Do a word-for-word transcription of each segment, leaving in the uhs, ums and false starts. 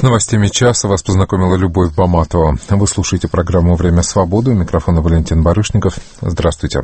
Новостями часа вас познакомила Любовь Баматова. Вы слушаете программу «Время свободы». У микрофона Валентин Барышников. Здравствуйте.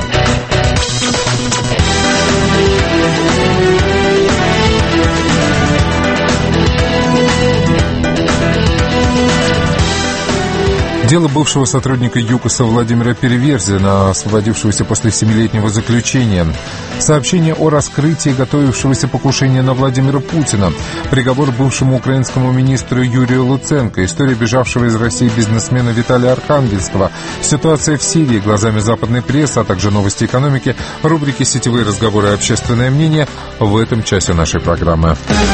Дело бывшего сотрудника ЮКОСа Владимира Переверзина, освободившегося после семилетнего заключения. Сообщение о раскрытии готовившегося покушения на Владимира Путина. Приговор бывшему украинскому министру Юрию Луценко. История бежавшего из России бизнесмена Виталия Архангельского. Ситуация в Сирии глазами западной прессы, а также новости экономики. Рубрики «Сетевые разговоры и общественное мнение» в этом часе нашей программы.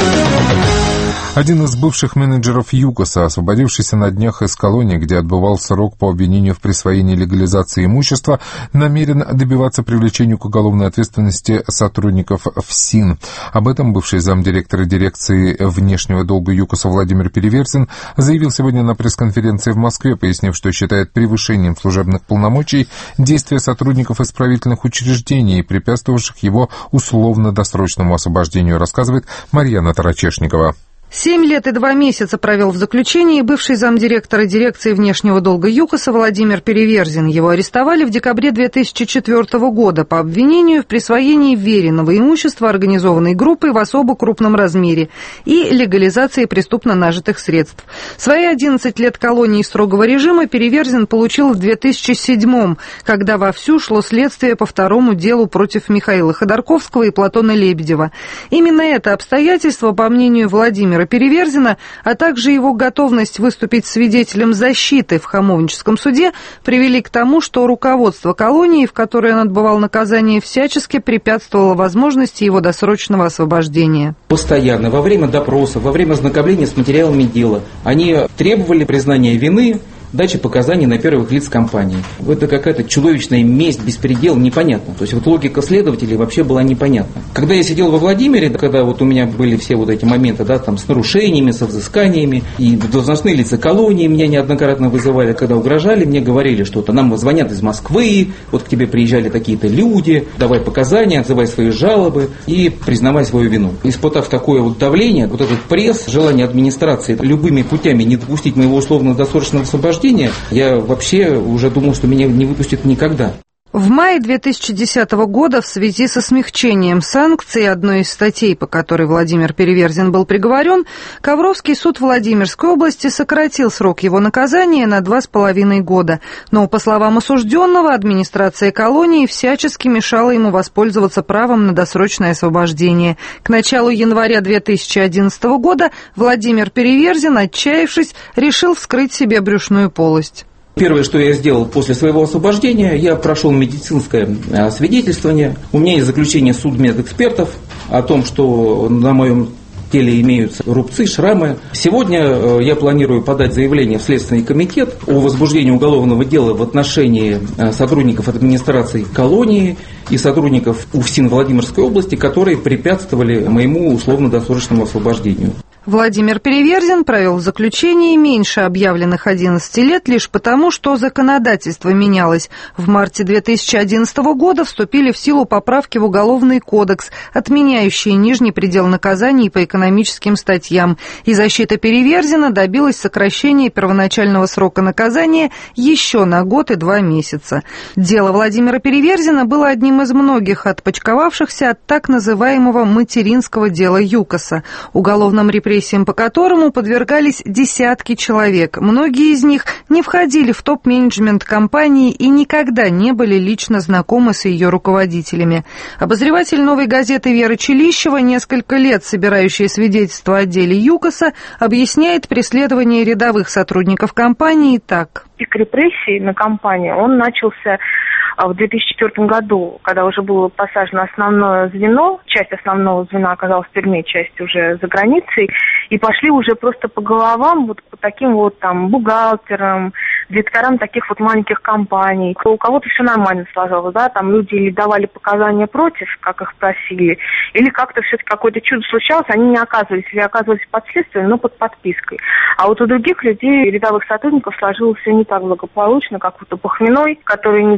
Один из бывших менеджеров ЮКОСа, освободившийся на днях из колонии, где отбывал срок по обвинению в присвоении легализации имущества, намерен добиваться привлечения к уголовной ответственности сотрудников ФСИН. Об этом бывший замдиректора дирекции внешнего долга ЮКОСа Владимир Переверзин заявил сегодня на пресс-конференции в Москве, пояснив, что считает превышением служебных полномочий действия сотрудников исправительных учреждений, препятствовавших его условно-досрочному освобождению, рассказывает Марьяна Тарачешникова. Семь лет и два месяца провел в заключении бывший замдиректора дирекции внешнего долга ЮКОСа Владимир Переверзин. Его арестовали в декабре две тысячи четвёртого года по обвинению в присвоении веренного имущества организованной группой в особо крупном размере и легализации преступно нажитых средств. Свои одиннадцать лет колонии строгого режима Переверзин получил в две тысячи седьмом, когда вовсю шло следствие по второму делу против Михаила Ходорковского и Платона Лебедева. Именно это обстоятельство, по мнению Владимира Переверзина, а также его готовность выступить свидетелем защиты в Хамовническом суде привели к тому, что руководство колонии, в которой он отбывал наказание, всячески препятствовало возможности его досрочного освобождения. Постоянно, во время допросов, во время ознакомления с материалами дела, они требовали признания вины, дачи показаний на первых лиц компании. Это какая-то чудовищная месть, беспредел, непонятно. То есть вот логика следователей вообще была непонятна. Когда я сидел во Владимире, когда вот у меня были все вот эти моменты, да, там с нарушениями, со взысканиями, и должностные лица колонии меня неоднократно вызывали, когда угрожали, мне говорили, что это нам звонят из Москвы, вот к тебе приезжали такие-то люди, давай показания, отзывай свои жалобы и признавай свою вину. Испытав такое вот давление, вот этот пресс, желание администрации любыми путями не допустить моего условно-досрочного освобождения, я вообще уже думал, что меня не выпустят никогда. В мае две тысячи десятого года в связи со смягчением санкций, одной из статей, по которой Владимир Переверзин был приговорен, Ковровский суд Владимирской области сократил срок его наказания на два с половиной года. Но, по словам осужденного, администрация колонии всячески мешала ему воспользоваться правом на досрочное освобождение. К началу января две тысячи одиннадцатого года Владимир Переверзин, отчаявшись, решил вскрыть себе брюшную полость. Первое, что я сделал после своего освобождения, я прошел медицинское освидетельствование. У меня есть заключение судмедэкспертов о том, что на моем теле имеются рубцы, шрамы. Сегодня я планирую подать заявление в Следственный комитет о возбуждении уголовного дела в отношении сотрудников администрации колонии и сотрудников УФСИН Владимирской области, которые препятствовали моему условно-досрочному освобождению. Владимир Переверзин провел в заключении меньше объявленных одиннадцати лет лишь потому, что законодательство менялось. В марте две тысячи одиннадцатого года вступили в силу поправки в Уголовный кодекс, отменяющие нижний предел наказаний по экономическим статьям. И защита Переверзина добилась сокращения первоначального срока наказания еще на год и два месяца. Дело Владимира Переверзина было одним из многих отпочковавшихся от так называемого материнского дела ЮКОСа, уголовным репрессиям, по которому подвергались десятки человек. Многие из них не входили в топ-менеджмент компании и никогда не были лично знакомы с ее руководителями. Обозреватель «Новой газеты» Вера Челищева, несколько лет собирающая свидетельства о деле ЮКОСа, объясняет преследование рядовых сотрудников компании так. Пик репрессий на компанию, он начался в две тысячи четвёртом году, когда уже было посажено основное звено, часть основного звена оказалась в тюрьме, часть уже за границей, и пошли уже просто по головам вот по таким вот там бухгалтерам, директорам таких вот маленьких компаний. У кого-то все нормально сложилось, да, там люди или давали показания против, как их просили, или как-то все-таки какое-то чудо случалось, они не оказывались, или оказывались под следствием, но под подпиской. А вот у других людей, рядовых сотрудников, сложилось все не так благополучно, как вот у Пахминой, который не давал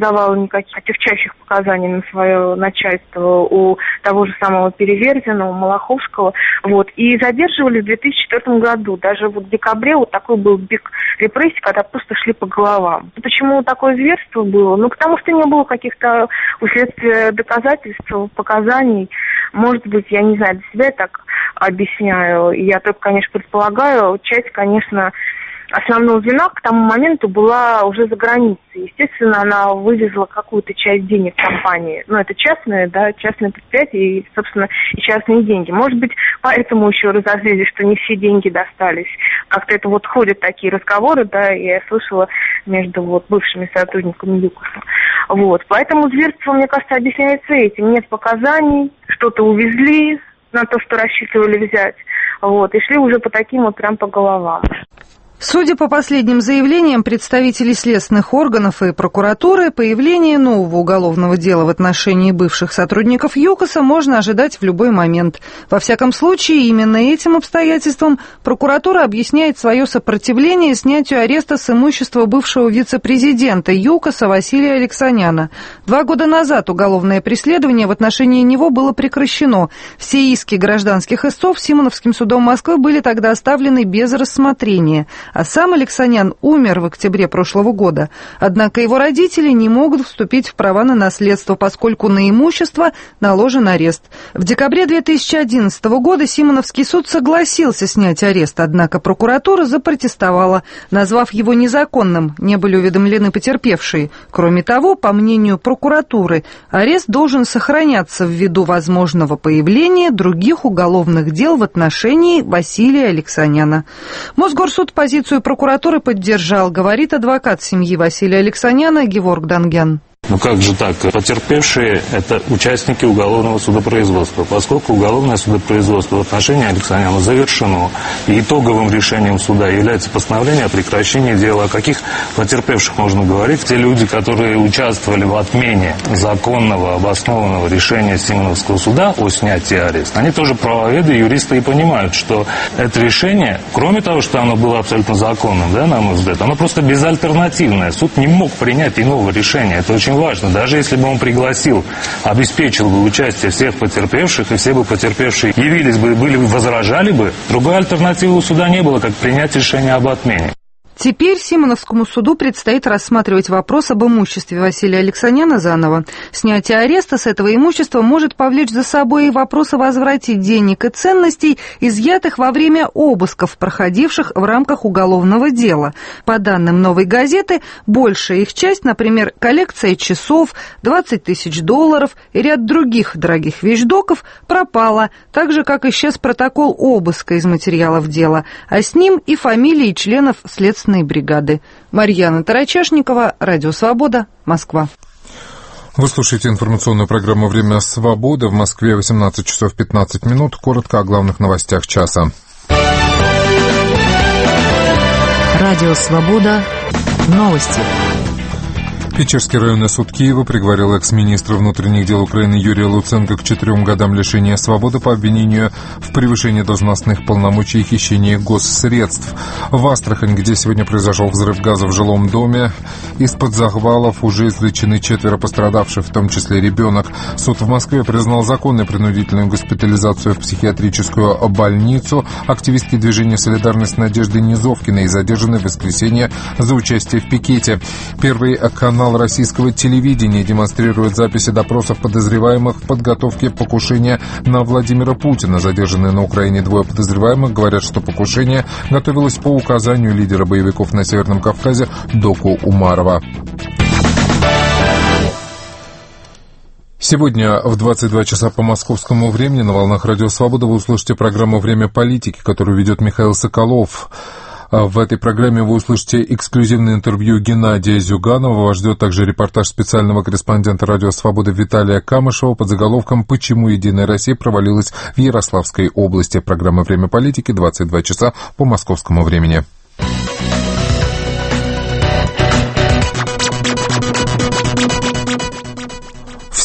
никаких отягчающих показаний на свое начальство у того же самого Переверзина, у Малаховского. Вот. И задерживали в две тысячи четвёртом году. Даже вот в декабре вот такой был пик репрессий, когда просто шли по головам. Почему такое зверство было? Ну, потому что не было каких-то у следствия доказательств, показаний. Может быть, я не знаю, для себя я так объясняю. Я только, конечно, предполагаю, часть, конечно, основного звена к тому моменту была уже за границей. Естественно, она вывезла какую-то часть денег компании. Ну, это частные, да, частные предприятия и, собственно, и частные деньги. Может быть, поэтому еще разозлились, что не все деньги достались. Как-то это вот ходят такие разговоры, да, я слышала между вот бывшими сотрудниками ЮКОСа. Вот. Поэтому зверство, мне кажется, объясняется этим. Нет показаний, что-то увезли на то, что рассчитывали взять. Вот. И шли уже по таким вот прям по головам. Судя по последним заявлениям представителей следственных органов и прокуратуры, появление нового уголовного дела в отношении бывших сотрудников ЮКОСа можно ожидать в любой момент. Во всяком случае, именно этим обстоятельством прокуратура объясняет свое сопротивление снятию ареста с имущества бывшего вице-президента ЮКОСа Василия Алексаняна. Два года назад уголовное преследование в отношении него было прекращено. Все иски гражданских истцов Симоновским судом Москвы были тогда оставлены без рассмотрения. А сам Алексанян умер в октябре прошлого года. Однако его родители не могут вступить в права на наследство, поскольку на имущество наложен арест. В декабре две тысячи одиннадцатого года Симоновский суд согласился снять арест, однако прокуратура запротестовала, назвав его незаконным, не были уведомлены потерпевшие. Кроме того, по мнению прокуратуры, арест должен сохраняться ввиду возможного появления других уголовных дел в отношении Василия Алексаняна. Мосгорсуд позицию Позицию прокуратуры поддержал, говорит адвокат семьи Василия Алексаняна Геворг Дангян. Ну как же так? Потерпевшие – это участники уголовного судопроизводства. Поскольку уголовное судопроизводство в отношении Алексаняна завершено, и итоговым решением суда является постановление о прекращении дела, о каких потерпевших можно говорить? Те люди, которые участвовали в отмене законного, обоснованного решения Симоновского суда о снятии ареста, они тоже правоведы, юристы и понимают, что это решение, кроме того, что оно было абсолютно законным, да, на мой взгляд, оно просто безальтернативное. Суд не мог принять иного решения. Это очень важно. Даже если бы он пригласил, обеспечил бы участие всех потерпевших, и все бы потерпевшие явились бы, были, возражали бы, другой альтернативы у суда не было, как принять решение об отмене. Теперь Симоновскому суду предстоит рассматривать вопрос об имуществе Василия Алексаняна заново. Снятие ареста с этого имущества может повлечь за собой и вопрос о возврате денег и ценностей, изъятых во время обысков, проходивших в рамках уголовного дела. По данным «Новой газеты», большая их часть, например, коллекция часов, двадцать тысяч долларов и ряд других дорогих вещдоков, пропала, так же, как исчез протокол обыска из материалов дела, а с ним и фамилии членов следственного бригады. Марьяна Тарачешникова, Радио Свобода, Москва. Вы слушаете информационную программу «Время свободы». В Москве восемнадцать часов пятнадцать минут. Коротко о главных новостях часа. Радио Свобода. Новости. Печерский районный суд Киева приговорил экс-министра внутренних дел Украины Юрия Луценко к четырем годам лишения свободы по обвинению в превышении должностных полномочий и хищении госсредств. В Астрахани, где сегодня произошел взрыв газа в жилом доме, из-под захвалов уже извлечены четверо пострадавших, в том числе ребенок. Суд в Москве признал законной принудительную госпитализацию в психиатрическую больницу активистки движения «Солидарность» Надежды Низовкиной, задержанной в воскресенье за участие в пикете. Первый канал российского телевидения демонстрирует записи допросов подозреваемых в подготовке покушения на Владимира Путина. Задержанные на Украине двое подозреваемых говорят, что покушение готовилось по указанию лидера боевиков на Северном Кавказе Доку Умарова. Сегодня в двадцать два часа по московскому времени на волнах Радио Свобода вы услышите программу «Время политики», которую ведет Михаил Соколов. В этой программе вы услышите эксклюзивное интервью Геннадия Зюганова. Вас ждет также репортаж специального корреспондента «Радио Свобода» Виталия Камышева под заголовком «Почему Единая Россия провалилась в Ярославской области». Программа «Время политики», двадцать два часа по московскому времени.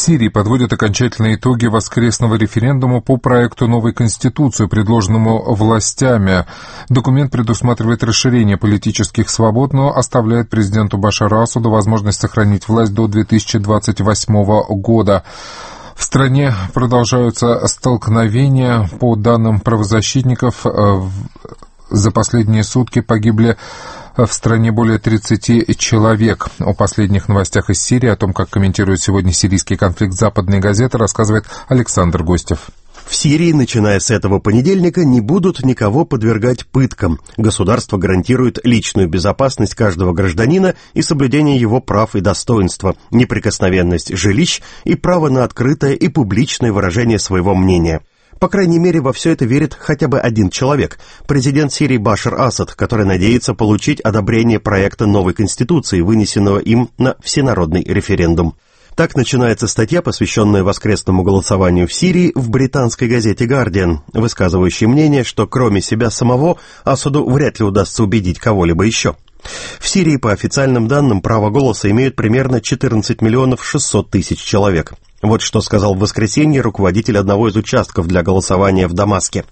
В Сирии подводят окончательные итоги воскресного референдума по проекту новой конституции, предложенному властями. Документ предусматривает расширение политических свобод, но оставляет президенту Башару Асаду возможность сохранить власть до две тысячи двадцать восьмого года. В стране продолжаются столкновения. По данным правозащитников, за последние сутки погибли в стране более тридцати человек. О последних новостях из Сирии, о том, как комментирует сегодня сирийский конфликт западные газеты, рассказывает Александр Гостев. В Сирии, начиная с этого понедельника, не будут никого подвергать пыткам. Государство гарантирует личную безопасность каждого гражданина и соблюдение его прав и достоинства, неприкосновенность жилищ и право на открытое и публичное выражение своего мнения. По крайней мере, во все это верит хотя бы один человек – президент Сирии Башар Асад, который надеется получить одобрение проекта новой конституции, вынесенного им на всенародный референдум. Так начинается статья, посвященная воскресному голосованию в Сирии, в британской газете «Гардиан», высказывающей мнение, что кроме себя самого Асаду вряд ли удастся убедить кого-либо еще. В Сирии, по официальным данным, право голоса имеют примерно четырнадцать миллионов шестьсот тысяч человек. Вот что сказал в воскресенье руководитель одного из участков для голосования в Дамаске.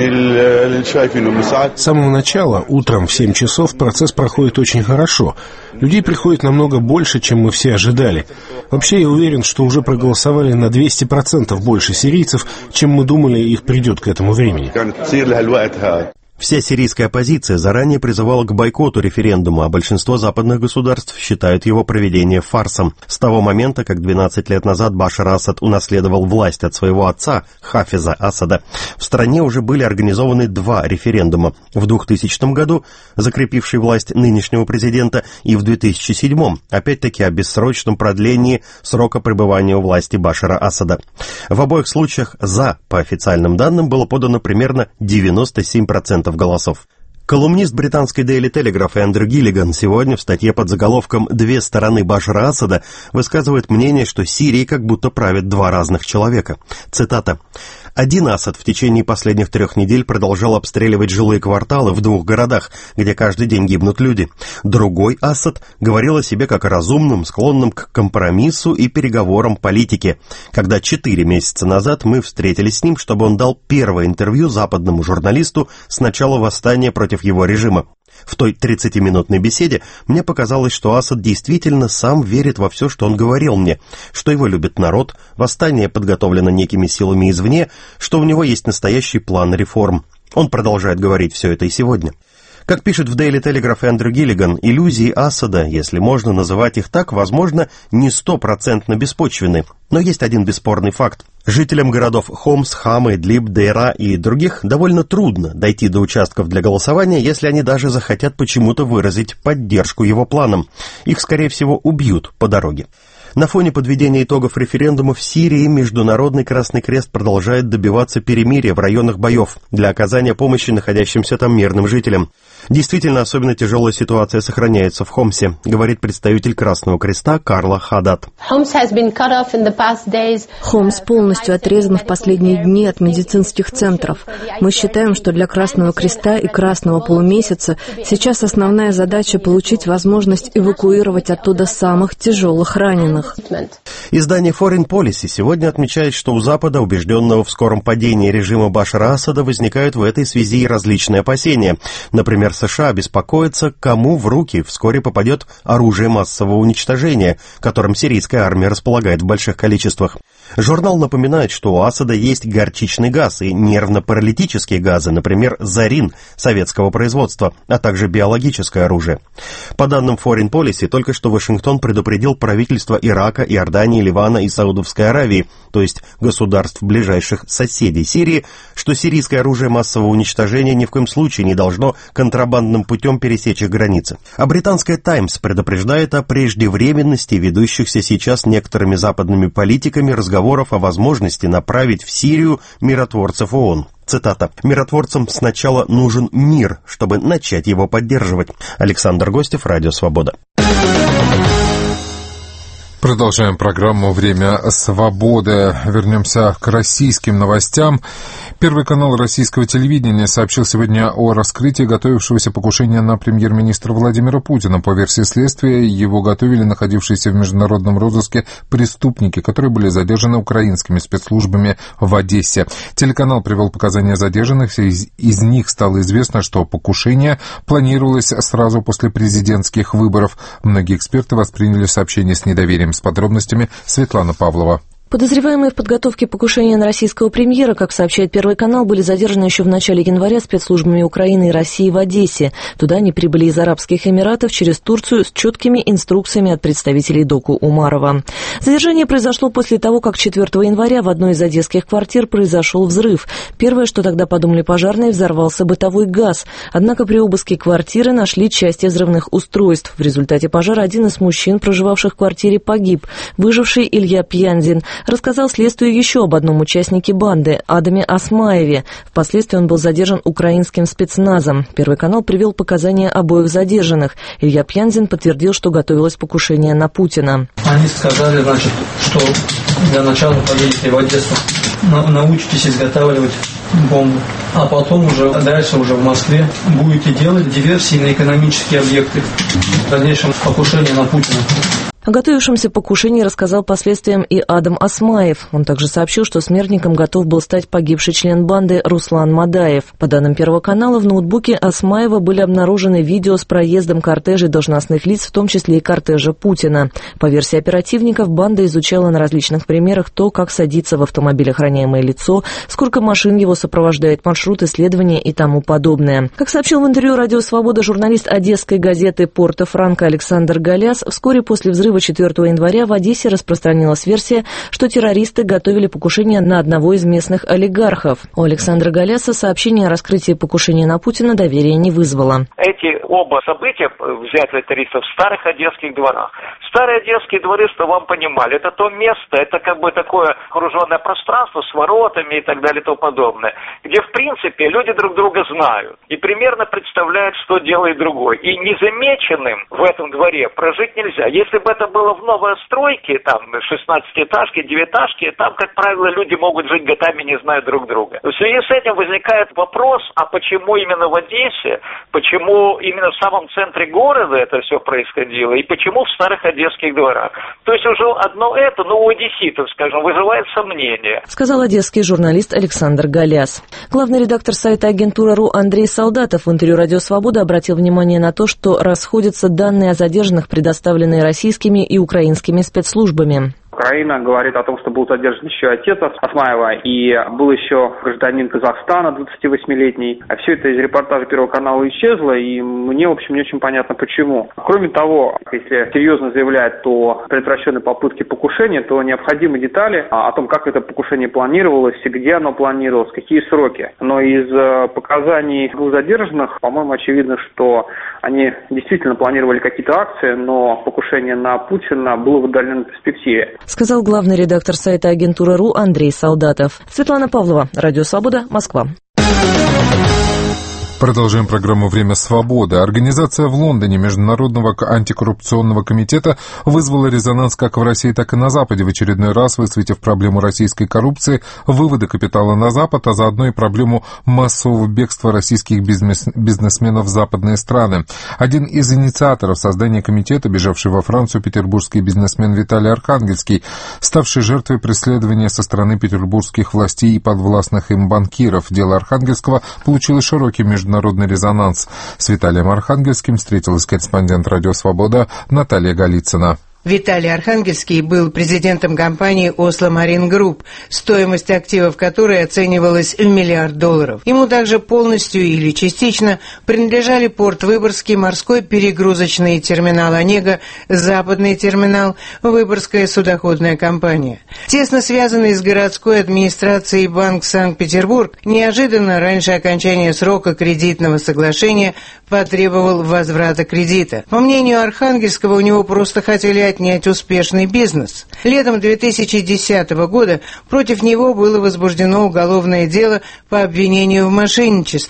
С самого начала, утром в семь часов, процесс проходит очень хорошо. Людей приходит намного больше, чем мы все ожидали. Вообще, я уверен, что уже проголосовали на двести процентов больше сирийцев, чем мы думали, их придет к этому времени. Вся сирийская оппозиция заранее призывала к бойкоту референдума, а большинство западных государств считают его проведение фарсом. С того момента, как двенадцать лет назад Башар Асад унаследовал власть от своего отца, Хафиза Асада, в стране уже были организованы два референдума. В двухтысячном году, закрепивший власть нынешнего президента, и в две тысячи седьмом, опять-таки о бессрочном продлении срока пребывания у власти Башара Асада. В обоих случаях «за», по официальным данным, было подано примерно девяносто семь процентов голосов. Колумнист британской Daily Telegraph Эндрю Гиллиган сегодня в статье под заголовком «Две стороны Башара Асада» высказывает мнение, что Сирией как будто правят два разных человека. Цитата. «Один Асад в течение последних трех недель продолжал обстреливать жилые кварталы в двух городах, где каждый день гибнут люди. Другой Асад говорил о себе как о разумном, склонном к компромиссу и переговорам политике. Когда четыре месяца назад мы встретились с ним, чтобы он дал первое интервью западному журналисту с начала восстания против его режима. В той тридцатиминутной беседе мне показалось, что Асад действительно сам верит во все, что он говорил мне, что его любит народ, восстание подготовлено некими силами извне, что у него есть настоящий план реформ. Он продолжает говорить все это и сегодня». Как пишет в Daily Telegraph Эндрю Гиллиган, иллюзии Асада, если можно называть их так, возможно, не стопроцентно беспочвенны. Но есть один бесспорный факт. Жителям городов Хомс, Хама, Идлиб, Дейра и других довольно трудно дойти до участков для голосования, если они даже захотят почему-то выразить поддержку его планам. Их, скорее всего, убьют по дороге. На фоне подведения итогов референдума в Сирии Международный Красный Крест продолжает добиваться перемирия в районах боев для оказания помощи находящимся там мирным жителям. Действительно, особенно тяжелая ситуация сохраняется в Хомсе, говорит представитель Красного Креста Карла Хадад. Хомс полностью отрезан в последние дни от медицинских центров. Мы считаем, что для Красного Креста и Красного Полумесяца сейчас основная задача получить возможность эвакуировать оттуда самых тяжелых раненых. Издание Foreign Policy сегодня отмечает, что у Запада, убежденного в скором падении режима Башара Асада, возникают в этой связи и различные опасения. Например, США беспокоятся, кому в руки вскоре попадет оружие массового уничтожения, которым сирийская армия располагает в больших количествах. Журнал напоминает, что у Асада есть горчичный газ и нервно-паралитические газы, например, зарин советского производства, а также биологическое оружие. По данным Foreign Policy, только что Вашингтон предупредил правительства Ирака, Иордании, Ливана и Саудовской Аравии, то есть государств ближайших соседей Сирии, что сирийское оружие массового уничтожения ни в коем случае не должно контрабандным путем пересечь их границы. А британская «Таймс» предупреждает о преждевременности ведущихся сейчас некоторыми западными политиками разговоров о возможности направить в Сирию миротворцев ООН. Цитата. «Миротворцам сначала нужен мир, чтобы начать его поддерживать». Александр Гостев, Радио Свобода. Продолжаем программу «Время свободы». Вернемся к российским новостям. Первый канал российского телевидения сообщил сегодня о раскрытии готовившегося покушения на премьер-министра Владимира Путина. По версии следствия, его готовили находившиеся в международном розыске преступники, которые были задержаны украинскими спецслужбами в Одессе. Телеканал привел показания задержанных. Из, из них стало известно, что покушение планировалось сразу после президентских выборов. Многие эксперты восприняли сообщение с недоверием. С подробностями Светлана Павлова. Подозреваемые в подготовке покушения на российского премьера, как сообщает Первый канал, были задержаны еще в начале января спецслужбами Украины и России в Одессе. Туда они прибыли из Арабских Эмиратов через Турцию с четкими инструкциями от представителей Доку Умарова. Задержание произошло после того, как четвёртого января в одной из одесских квартир произошел взрыв. Первое, что тогда подумали пожарные, взорвался бытовой газ. Однако при обыске квартиры нашли части взрывных устройств. В результате пожара один из мужчин, проживавших в квартире, погиб. Выживший Илья Пьянзин рассказал следствию еще об одном участнике банды – Адаме Осмаеве. Впоследствии он был задержан украинским спецназом. Первый канал привел показания обоих задержанных. Илья Пьянзин подтвердил, что готовилось покушение на Путина. Они сказали, значит, что для начала поедете в Одессу, на, научитесь изготавливать бомбу, а потом уже дальше уже в Москве будете делать диверсии на экономические объекты. В дальнейшем покушение на Путина. О готовившемся покушении рассказал последствиям и Адам Осмаев. Он также сообщил, что смертником готов был стать погибший член банды Руслан Мадаев. По данным Первого канала, в ноутбуке Осмаева были обнаружены видео с проездом кортежей должностных лиц, в том числе и кортежа Путина. По версии оперативников, банда изучала на различных примерах то, как садится в автомобиль охраняемое лицо, сколько машин его сопровождает, маршрут исследования и тому подобное. Как сообщил в интервью «Радио Свобода» журналист одесской газеты «Порто-Франко» Александр Галяс, вскоре после взрыва четвёртого января в Одессе распространилась версия, что террористы готовили покушение на одного из местных олигархов. У Александра Галяса сообщение о раскрытии покушения на Путина доверия не вызвало. Эти оба события, взятие террористов в старых одесских дворах. Старые одесские дворы, что вам понимали, это то место, это как бы такое окруженное пространство с воротами и так далее и тому подобное, где в принципе люди друг друга знают и примерно представляют, что делает другой. И незамеченным в этом дворе прожить нельзя. Если бы это было в новостройке, там шестнадцатиэтажки, девятиэтажки, там, как правило, люди могут жить годами, не зная друг друга. В связи с этим возникает вопрос, а почему именно в Одессе, почему именно в самом центре города это все происходило, и почему в старых одесских дворах. То есть уже одно это, ну, у одесситов, скажем, вызывает сомнения. Сказал одесский журналист Александр Галяс. Главный редактор сайта Агентура.ру Андрей Солдатов в интервью «Радио Свобода» обратил внимание на то, что расходятся данные о задержанных, предоставленные российскими и украинскими спецслужбами. Украина говорит о том, что был задержан еще отец Осмаева и был еще гражданин Казахстана, двадцативосьмилетний. А все это из репортажа Первого канала исчезло, и мне, в общем, не очень понятно, почему. Кроме того, если серьезно заявлять о предотвращенной попытке покушения, то необходимы детали о том, как это покушение планировалось, и где оно планировалось, какие сроки. Но из показаний двух задержанных, по-моему, очевидно, что они действительно планировали какие-то акции, но покушение на Путина было в отдаленной перспективе. Сказал главный редактор сайта Агентура.ру Андрей Солдатов. Светлана Павлова, Радио Свобода, Москва. Продолжаем программу «Время свободы». Организация в Лондоне Международного антикоррупционного комитета вызвала резонанс как в России, так и на Западе, в очередной раз высветив проблему российской коррупции, вывода капитала на Запад, а заодно и проблему массового бегства российских бизнес- бизнесменов в западные страны. Один из инициаторов создания комитета, бежавший во Францию, петербургский бизнесмен Виталий Архангельский, ставший жертвой преследования со стороны петербургских властей и подвластных им банкиров. Дело Архангельского получило широкий международный Международный резонанс. С Виталием Архангельским встретилась корреспондент «Радио Свобода» Наталья Голицына. Виталий Архангельский был президентом компании «Осло Марин Групп», стоимость активов которой оценивалась в миллиард долларов. Ему также полностью или частично принадлежали порт Выборгский, морской перегрузочный терминал «Онега», западный терминал, Выборгская судоходная компания. Тесно связанный с городской администрацией Банк Санкт-Петербург неожиданно раньше окончания срока кредитного соглашения потребовал возврата кредита. По мнению Архангельского, у него просто хотели отнять успешный бизнес. Летом две тысячи десятого года против него было возбуждено уголовное дело по обвинению в мошенничестве.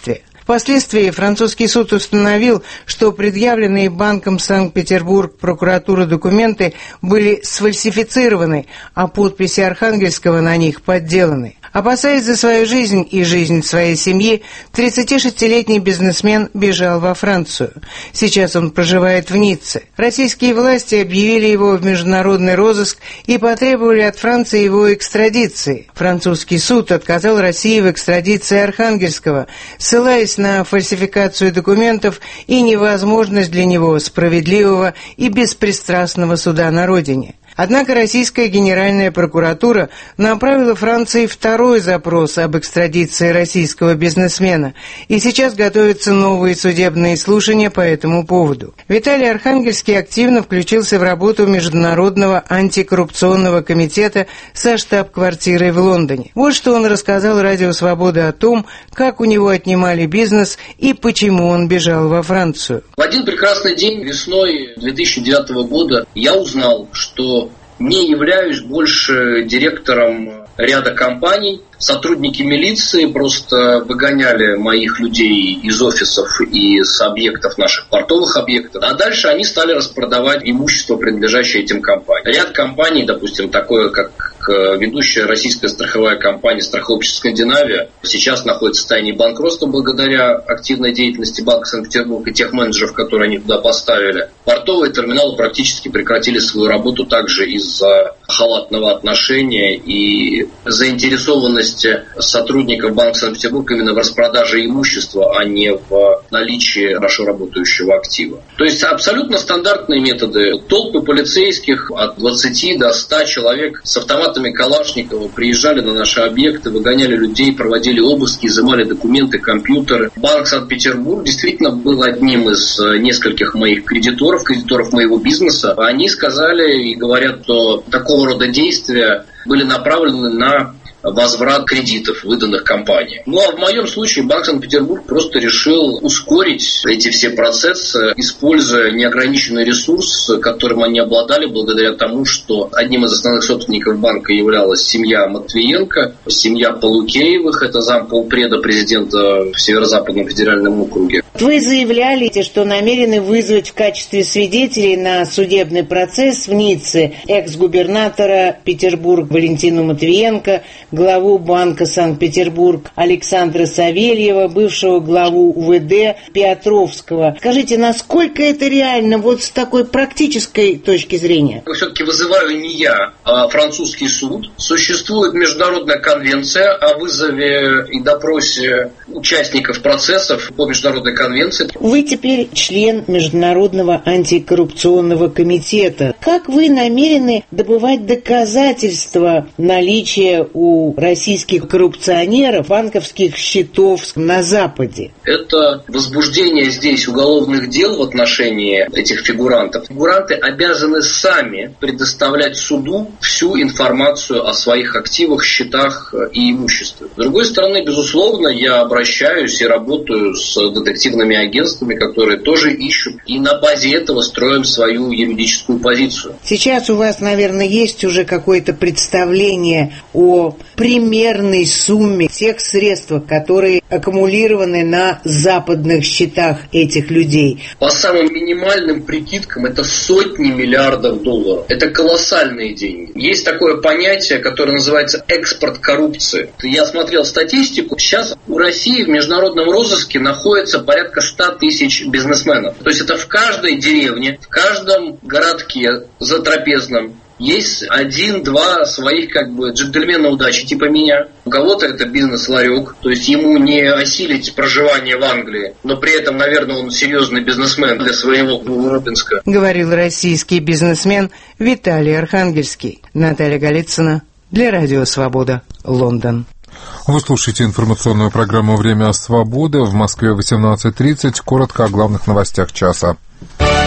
Впоследствии французский суд установил, что предъявленные банком Санкт-Петербург прокуратуры документы были сфальсифицированы, а подписи Архангельского на них подделаны. Опасаясь за свою жизнь и жизнь своей семьи, тридцатишестилетний бизнесмен бежал во Францию. Сейчас он проживает в Ницце. Российские власти объявили его в международный розыск и потребовали от Франции его экстрадиции. Французский суд отказал России в экстрадиции Архангельского, ссылаясь на фальсификацию документов и невозможность для него справедливого и беспристрастного суда на родине. Однако российская Генеральная прокуратура направила Франции второй запрос об экстрадиции российского бизнесмена, и сейчас готовятся новые судебные слушания по этому поводу. Виталий Архангельский активно включился в работу Международного антикоррупционного комитета со штаб-квартирой в Лондоне. Вот что он рассказал Радио Свобода о том, как у него отнимали бизнес и почему он бежал во Францию. В один прекрасный день весной две тысячи девятого года я узнал, что не являюсь больше директором ряда компаний. Сотрудники милиции просто выгоняли моих людей из офисов и с объектов наших портовых объектов. А дальше они стали распродавать имущество, принадлежащее этим компаниям. Ряд компаний, допустим, такое как ведущая российская страховая компания «Страховщик Скандинавия», сейчас находится в состоянии банкротства благодаря активной деятельности Банка Санкт-Петербург и тех менеджеров, которые они туда поставили. Портовые терминалы практически прекратили свою работу также из-за халатного отношения и заинтересованности сотрудников Банка Санкт-Петербург именно в распродаже имущества, а не в наличии хорошо работающего актива. То есть абсолютно стандартные методы. Толпы полицейских от двадцати до ста человек с автоматами Калашникова приезжали на наши объекты, выгоняли людей, проводили обыски, изымали документы, компьютеры. Банк Санкт-Петербург действительно был одним из нескольких моих кредиторов, кредиторов моего бизнеса. Они сказали и говорят, что такого рода действия были направлены на возврат кредитов, выданных компаниям. Ну а в моем случае Банк Санкт-Петербург просто решил ускорить эти все процессы, используя неограниченный ресурс, которым они обладали, благодаря тому, что одним из основных собственников банка являлась семья Матвиенко, семья Полукеевых, это замполпреда президента в Северо-Западном федеральном округе. Вы заявляли, что намерены вызвать в качестве свидетелей на судебный процесс в Ницце экс-губернатора Петербурга Валентину Матвиенко, главу Банка Санкт-Петербург Александра Савельева, бывшего главу УВД Петровского. Скажите, насколько это реально вот с такой практической точки зрения? Все-таки вызываю не я, а французский суд. Существует международная конвенция о вызове и допросе участников процессов по международной конвенции. Вы теперь член Международного антикоррупционного комитета. Как вы намерены добывать доказательства наличия у российских коррупционеров банковских счетов на Западе? Это возбуждение здесь уголовных дел в отношении этих фигурантов. Фигуранты обязаны сами предоставлять суду всю информацию о своих активах, счетах и имуществе. С другой стороны, безусловно, я обращаюсь и работаю с детективными агентствами, которые тоже ищут, и на базе этого строим свою юридическую позицию. Сейчас у вас, наверное, есть уже какое-то представление о примерной сумме тех средств, которые аккумулированы на западных счетах этих людей. По самым минимальным прикидкам это сотни миллиардов долларов. Это колоссальные деньги. Есть такое понятие, которое называется экспорт коррупции. Я смотрел статистику. Сейчас у России в международном розыске находится порядка ста тысяч бизнесменов. То есть это в каждой деревне, в каждом городке затрапезном есть один-два своих как бы джентльмена удачи, типа меня. У кого-то это бизнес-ларек, то есть ему не осилить проживание в Англии, но при этом, наверное, он серьезный бизнесмен для своего Рубинска. Говорил российский бизнесмен Виталий Архангельский. Наталья Голицына для Радио Свобода, Лондон. Вы слушаете информационную программу «Время свободы». В Москве восемнадцать тридцать. Коротко о главных новостях часа.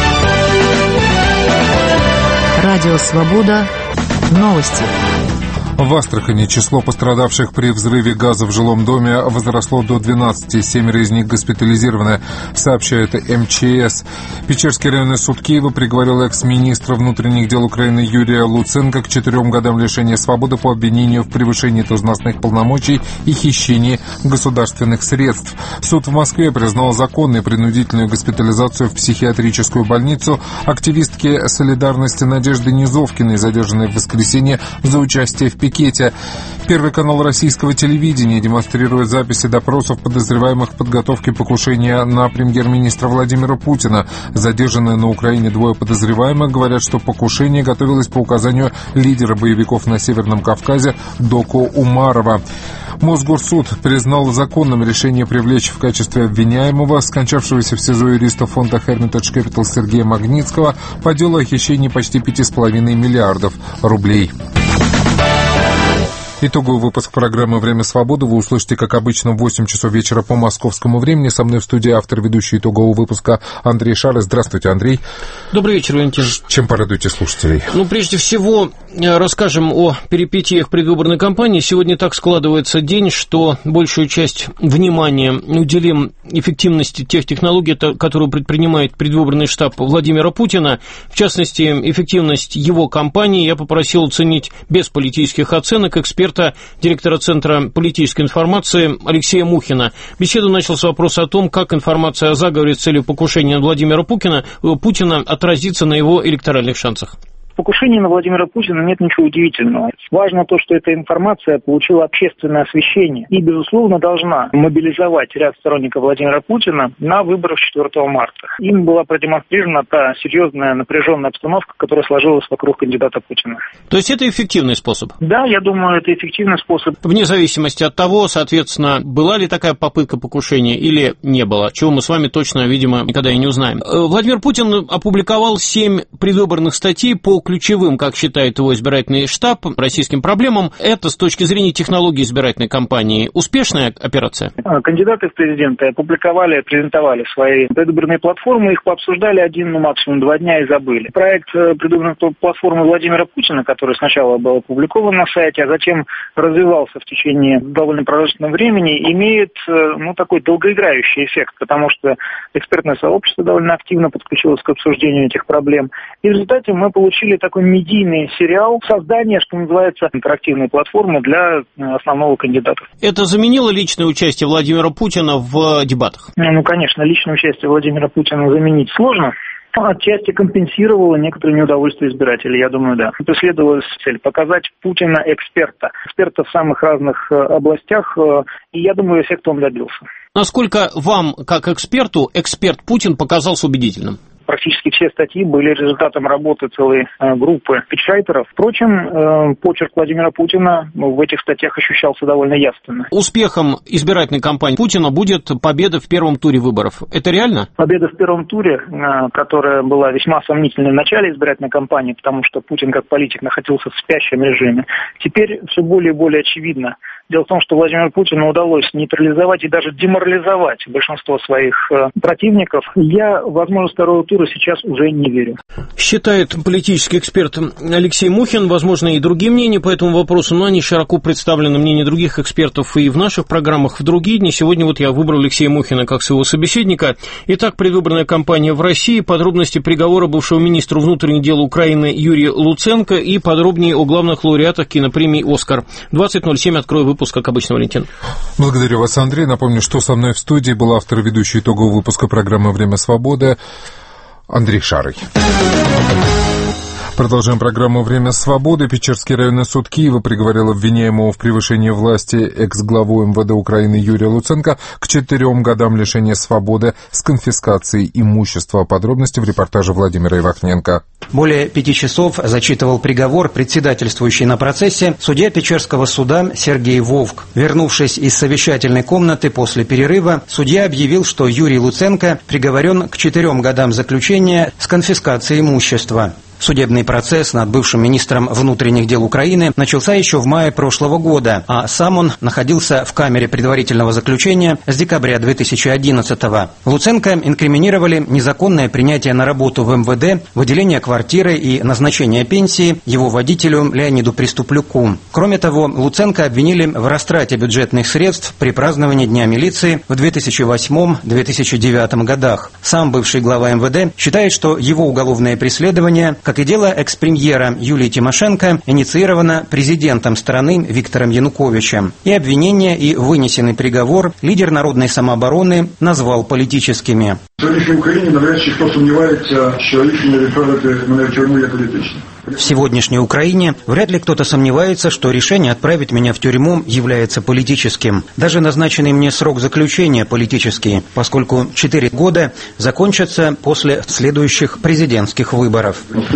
Радио «Свобода». Новости. В Астрахани число пострадавших при взрыве газа в жилом доме возросло до двенадцати, семеро из них госпитализированы, сообщает эм че эс. Печерский районный суд Киева приговорил экс-министра внутренних дел Украины Юрия Луценко к четырем годам лишения свободы по обвинению в превышении должностных полномочий и хищении государственных средств. Суд в Москве признал законной принудительную госпитализацию в психиатрическую больницу активистки «Солидарности» Надежды Низовкиной, задержанной в воскресенье за участие в пикете. Первый канал российского телевидения демонстрирует записи допросов подозреваемых в подготовке покушения на премьер-министра Владимира Путина. Задержанные на Украине двое подозреваемых говорят, что покушение готовилось по указанию лидера боевиков на Северном Кавказе Доко Умарова. Мосгорсуд признал законным решение привлечь в качестве обвиняемого скончавшегося в СИЗО юриста фонда Hermitage Capital Сергея Магнитского по делу о хищении почти пяти с половиной миллиардов рублей. Итоговый выпуск программы «Время свободы» вы услышите, как обычно, в восемь часов вечера по московскому времени. Со мной в студии автор ведущий итогового выпуска Андрей Шарый. Здравствуйте, Андрей. Добрый вечер, Валентин. Чем порадуете слушателей? Ну, прежде всего, расскажем о перипетиях предвыборной кампании. Сегодня так складывается день, что большую часть внимания уделим эффективности тех технологий, которые предпринимает предвыборный штаб Владимира Путина. В частности, эффективность его кампании я попросил оценить без политических оценок эксперта, директора Центра политической информации Алексея Мухина. Беседу начал с вопроса о том, как информация о заговоре с целью покушения на Владимира Путина, Путина отразится на его электоральных шансах. В покушении на Владимира Путина нет ничего удивительного. Важно то, что эта информация получила общественное освещение и, безусловно, должна мобилизовать ряд сторонников Владимира Путина на выборах четвёртого марта. Им была продемонстрирована та серьезная напряженная обстановка, которая сложилась вокруг кандидата Путина. То есть это эффективный способ? Да, я думаю, это эффективный способ. Вне зависимости от того, соответственно, была ли такая попытка покушения или не было, чего мы с вами точно, видимо, никогда и не узнаем. Владимир Путин опубликовал семь предвыборных статей по ключевым, как считает его избирательный штаб, российским проблемам. Это, с точки зрения технологии избирательной кампании, успешная операция? Кандидаты в президенты опубликовали, презентовали свои предвыборные платформы, их пообсуждали один, ну, максимум два дня и забыли. Проект предвыборной платформы Владимира Путина, который сначала был опубликован на сайте, а затем развивался в течение довольно продолжительного времени, имеет, ну, такой долгоиграющий эффект, потому что экспертное сообщество довольно активно подключилось к обсуждению этих проблем. И в результате мы получили такой медийный сериал, создание, что называется, интерактивной платформы для основного кандидата. Это заменило личное участие Владимира Путина в дебатах? Ну, конечно, личное участие Владимира Путина заменить сложно. Отчасти компенсировало некоторые неудовольствия избирателей, я думаю, да. Преследовалась цель показать Путина эксперта, эксперта в самых разных областях, и я думаю, эффект он добился. Насколько вам, как эксперту, эксперт Путин показался убедительным? Практически все статьи были результатом работы целой э, группы питчрайтеров. Впрочем, э, почерк Владимира Путина в этих статьях ощущался довольно явственно. Успехом избирательной кампании Путина будет победа в первом туре выборов. Это реально? Победа в первом туре, э, которая была весьма сомнительной в начале избирательной кампании, потому что Путин как политик находился в спящем режиме. Теперь все более и более очевидно. Дело в том, что Владимиру Путину удалось нейтрализовать и даже деморализовать большинство своих э, противников. Я, возможно, второго тура сейчас уже не верю. Считает политический эксперт Алексей Мухин. Возможно, и другие мнения по этому вопросу, но они широко представлены, мнения других экспертов и в наших программах в другие дни. Сегодня вот я выбрал Алексея Мухина как своего собеседника. Итак, предвыборная кампания в России, подробности приговора бывшего министра внутренних дел Украины Юрия Луценко и подробнее о главных лауреатах кинопремии «Оскар». двадцать ноль семь, открою выпуск, как обычно, Валентин. Благодарю вас, Андрей. Напомню, что со мной в студии был автор и ведущий итогового выпуска программы «Время свободы» Андрей Шарый. Продолжаем программу «Время свободы». Печерский районный суд Киева приговорил обвиняемого в превышении власти экс-главу эм вэ дэ Украины Юрия Луценко к четырем годам лишения свободы с конфискацией имущества. Подробности в репортаже Владимира Ивахненко. Более пяти часов зачитывал приговор председательствующий на процессе судья Печерского суда Сергей Вовк. Вернувшись из совещательной комнаты после перерыва, судья объявил, что Юрий Луценко приговорен к четырем годам заключения с конфискацией имущества. Судебный процесс над бывшим министром внутренних дел Украины начался еще в мае прошлого года, а сам он находился в камере предварительного заключения с декабря две тысячи одиннадцатого. Луценко инкриминировали незаконное принятие на работу в эм вэ дэ, выделение квартиры и назначение пенсии его водителю Леониду Приступлюку. Кроме того, Луценко обвинили в растрате бюджетных средств при праздновании Дня милиции в две тысячи восьмом — две тысячи девятом годах. Сам бывший глава эм вэ дэ считает, что его уголовное преследование, как и дело экс-премьера Юлии Тимошенко, инициировано президентом страны Виктором Януковичем. И обвинение, и вынесенный приговор лидер народной самообороны назвал политическими. В сьогоднішній Україні навряд чи хто сумнівається, що рішення відправити мене в тюрму є політичне. В сегодняшней Украине вряд ли кто-то сомневается, что решение отправить меня в тюрьму является политическим. Даже назначенный мне срок заключения политический, поскольку четыре года закончатся после следующих президентских выборов.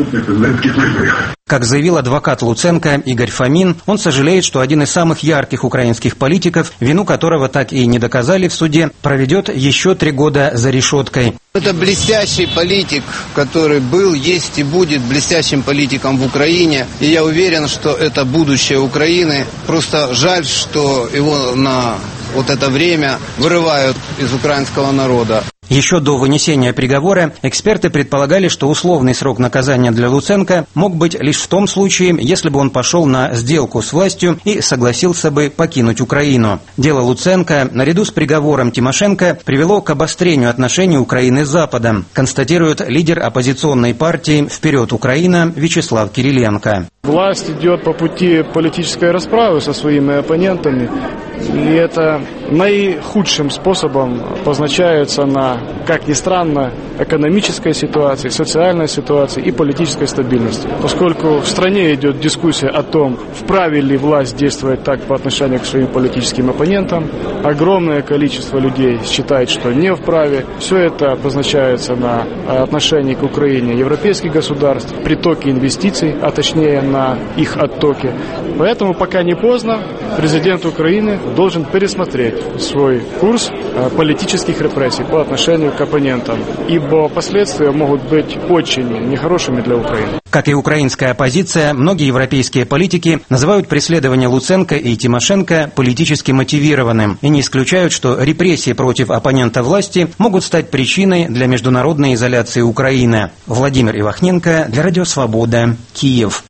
Как заявил адвокат Луценко Игорь Фомин, он сожалеет, что один из самых ярких украинских политиков, вину которого так и не доказали в суде, проведет еще три года за решеткой. Это блестящий политик, который был, есть и будет блестящим политиком в Украине. И я уверен, что это будущее Украины. Просто жаль, что его на вот это время вырывают из украинского народа. Еще до вынесения приговора эксперты предполагали, что условный срок наказания для Луценко мог быть лишь в том случае, если бы он пошел на сделку с властью и согласился бы покинуть Украину. Дело Луценко, наряду с приговором Тимошенко, привело к обострению отношений Украины с Западом, констатирует лидер оппозиционной партии «Вперед, Украина» Вячеслав Кириленко. Власть идет по пути политической расправы со своими оппонентами, и это наихудшим способом позначается на, как ни странно, экономической ситуации, социальной ситуации и политической стабильности. Поскольку в стране идет дискуссия о том, вправе ли власть действовать так по отношению к своим политическим оппонентам, огромное количество людей считает, что не вправе. Все это позначается на отношении к Украине европейских государств, притоке инвестиций, а точнее на их оттоке. Поэтому пока не поздно, президент Украины должен пересмотреть свой курс политических репрессий по отношению к оппонентам, ибо последствия могут быть очень нехорошими для Украины. Как и украинская оппозиция, многие европейские политики называют преследование Луценко и Тимошенко политически мотивированным и не исключают, что репрессии против оппонента власти могут стать причиной для международной изоляции Украины. Владимир Ивахненко для Радио Свобода, Киев.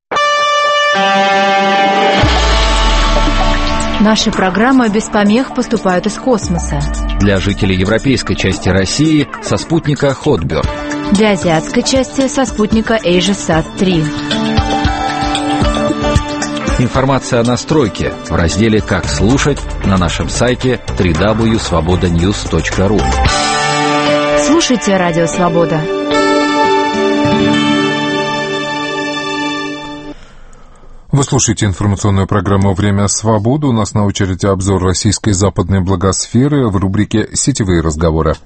Наши программы без помех поступают из космоса. Для жителей европейской части России со спутника Хотберг. Для азиатской части со спутника AsiaSat три. Информация о настройке в разделе «Как слушать» на нашем сайте дабл ю дабл ю дабл ю точка свобода ньюс точка ру. Слушайте Радио Свобода. Вы слушаете информационную программу «Время свободы». У нас на очереди обзор российской западной благосферы в рубрике «Сетевые разговоры».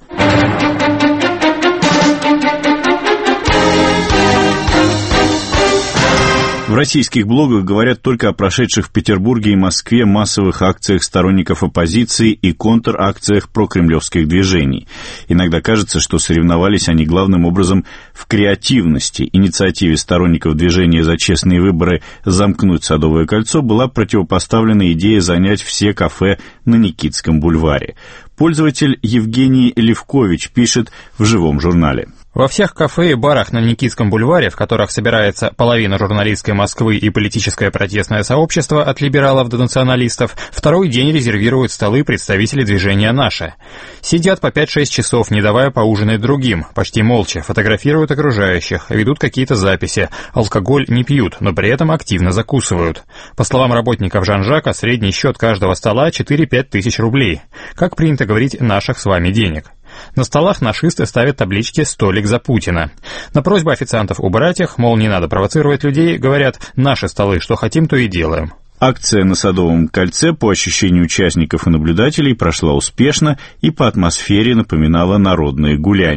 В российских блогах говорят только о прошедших в Петербурге и Москве массовых акциях сторонников оппозиции и контр-акциях прокремлевских движений. Иногда кажется, что соревновались они главным образом в креативности. Инициативе сторонников движения за честные выборы «Замкнуть Садовое кольцо» была противопоставлена идея занять все кафе на Никитском бульваре. Пользователь Евгений Левкович пишет в живом журнале. Во всех кафе и барах на Никитском бульваре, в которых собирается половина журналистской Москвы и политическое протестное сообщество от либералов до националистов, второй день резервируют столы представители движения «Наше». Сидят по пять-шесть часов, не давая поужинать другим, почти молча, фотографируют окружающих, ведут какие-то записи, алкоголь не пьют, но при этом активно закусывают. По словам работников Жан-Жака, средний счет каждого стола четыре-пять тысяч рублей. Как принято говорить, наших с вами денег. На столах нашисты ставят таблички «Столик за Путина». На просьбу официантов убрать их, мол, не надо провоцировать людей, говорят «Наши столы, что хотим, то и делаем». Акция на Садовом кольце, по ощущению участников и наблюдателей, прошла успешно и по атмосфере напоминала народное гуляние.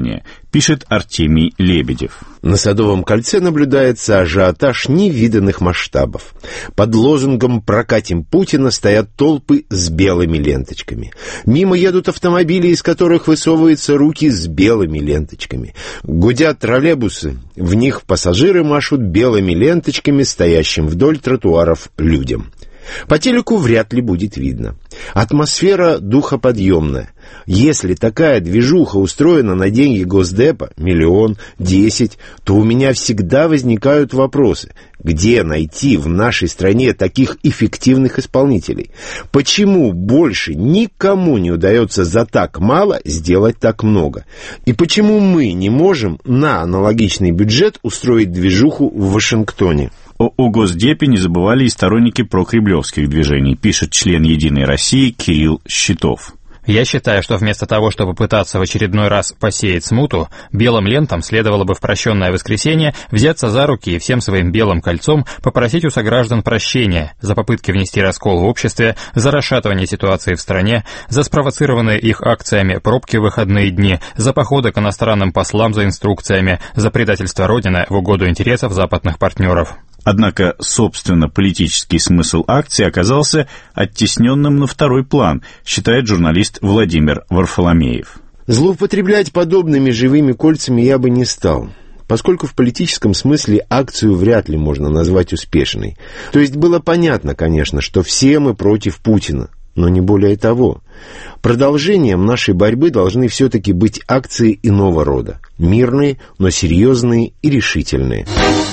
пишет Артемий Лебедев. На Садовом кольце наблюдается ажиотаж невиданных масштабов. Под лозунгом «Прокатим Путина» стоят толпы с белыми ленточками. Мимо едут автомобили, из которых высовываются руки с белыми ленточками. Гудят троллейбусы, в них пассажиры машут белыми ленточками стоящим вдоль тротуаров людям. По телеку вряд ли будет видно. Атмосфера духоподъемная. Если такая движуха устроена на деньги Госдепа, миллион, десять, то у меня всегда возникают вопросы. Где найти в нашей стране таких эффективных исполнителей? Почему больше никому не удается за так мало сделать так много? И почему мы не можем на аналогичный бюджет устроить движуху в Вашингтоне? О Госдепе не забывали и сторонники прокремлевских движений, пишет член «Единой России» Кирилл Щитов. Я считаю, что вместо того, чтобы пытаться в очередной раз посеять смуту, белым лентам следовало бы в прощенное воскресенье взяться за руки и всем своим белым кольцом попросить у сограждан прощения за попытки внести раскол в обществе, за расшатывание ситуации в стране, за спровоцированные их акциями пробки в выходные дни, за походы к иностранным послам за инструкциями, за предательство Родины в угоду интересов западных партнеров. Однако, собственно, политический смысл акции оказался оттесненным на второй план, считает журналист Владимир Варфоломеев. Злоупотреблять подобными живыми кольцами я бы не стал, поскольку в политическом смысле акцию вряд ли можно назвать успешной. То есть было понятно, конечно, что все мы против Путина, но не более того. Продолжением нашей борьбы должны все-таки быть акции иного рода, мирные, но серьезные и решительные.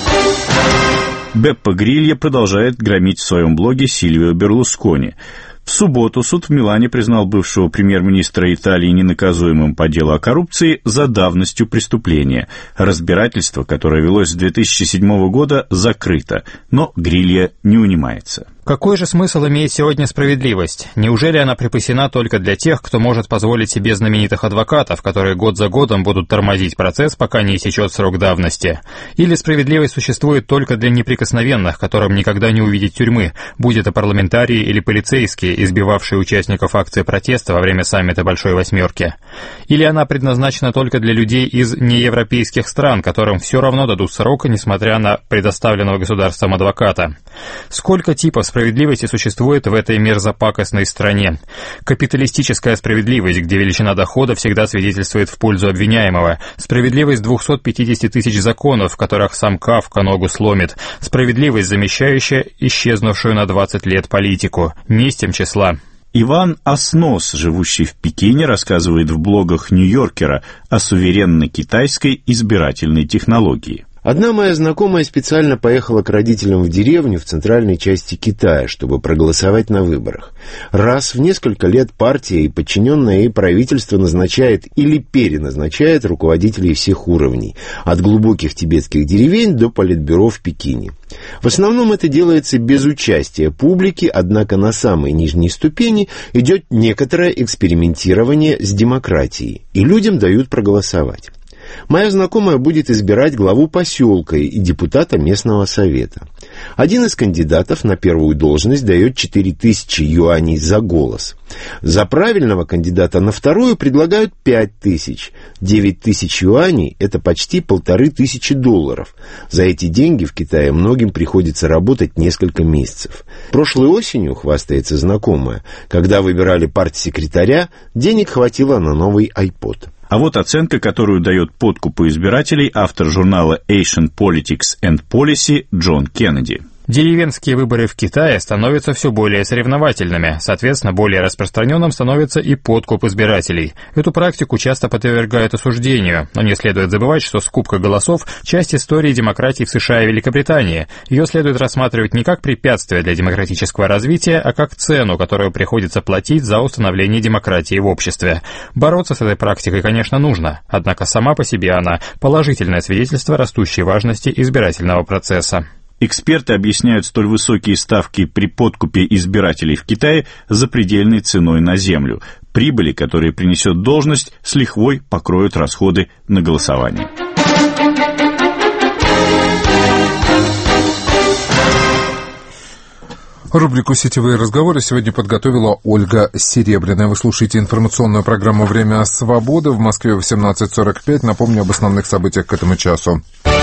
Беппо Грильо продолжает громить в своем блоге Сильвио Берлускони. В субботу суд в Милане признал бывшего премьер-министра Италии ненаказуемым по делу о коррупции за давностью преступления. Разбирательство, которое велось с две тысячи седьмого года, закрыто, но Грильо не унимается. Какой же смысл имеет сегодня справедливость? Неужели она припасена только для тех, кто может позволить себе знаменитых адвокатов, которые год за годом будут тормозить процесс, пока не истечет срок давности? Или справедливость существует только для неприкосновенных, которым никогда не увидеть тюрьмы, будь это парламентарии или полицейские, избивавшие участников акции протеста во время саммита Большой Восьмерки? Или она предназначена только для людей из неевропейских стран, которым все равно дадут срок, несмотря на предоставленного государством адвоката? Сколько типов справедливости существует в этой мерзопакостной стране? Капиталистическая справедливость, где величина дохода всегда свидетельствует в пользу обвиняемого. Справедливость двухсот пятидесяти тысяч законов, в которых сам Кафка ногу сломит. Справедливость, замещающая исчезнувшую на двадцать лет политику. Не из тем числа. Иван Аснос, живущий в Пекине, рассказывает в блогах Нью-Йоркера о суверенной китайской избирательной технологии. Одна моя знакомая специально поехала к родителям в деревню в центральной части Китая, чтобы проголосовать на выборах. Раз в несколько лет партия и подчиненное ей правительство назначает или переназначает руководителей всех уровней, от глубоких тибетских деревень до политбюро в Пекине. В основном это делается без участия публики, однако на самой нижней ступени идет некоторое экспериментирование с демократией, и людям дают проголосовать. Моя знакомая будет избирать главу поселка и депутата местного совета. Один из кандидатов на первую должность дает четыре тысячи юаней за голос. За правильного кандидата на вторую предлагают пять тысяч. девять тысяч юаней – это почти полторы тысячи долларов. За эти деньги в Китае многим приходится работать несколько месяцев. Прошлой осенью, хвастается знакомая, когда выбирали партсекретаря, денег хватило на новый айпод. А вот оценка, которую дает подкупу избирателей автор журнала Asian Politics and Policy Джон Кеннеди. Деревенские выборы в Китае становятся все более соревновательными, соответственно, более распространенным становится и подкуп избирателей. Эту практику часто подвергают осуждению, но не следует забывать, что скупка голосов – часть истории демократии в США и Великобритании. Ее следует рассматривать не как препятствие для демократического развития, а как цену, которую приходится платить за установление демократии в обществе. Бороться с этой практикой, конечно, нужно, однако сама по себе она – положительное свидетельство растущей важности избирательного процесса. Эксперты объясняют столь высокие ставки при подкупе избирателей в Китае запредельной ценой на землю. Прибыли, которые принесет должность, с лихвой покроют расходы на голосование. Рубрику «Сетевые разговоры» сегодня подготовила Ольга Серебряная. Вы слушаете информационную программу «Время свободы». В Москве восемнадцать сорок пять. Напомню об основных событиях к этому часу.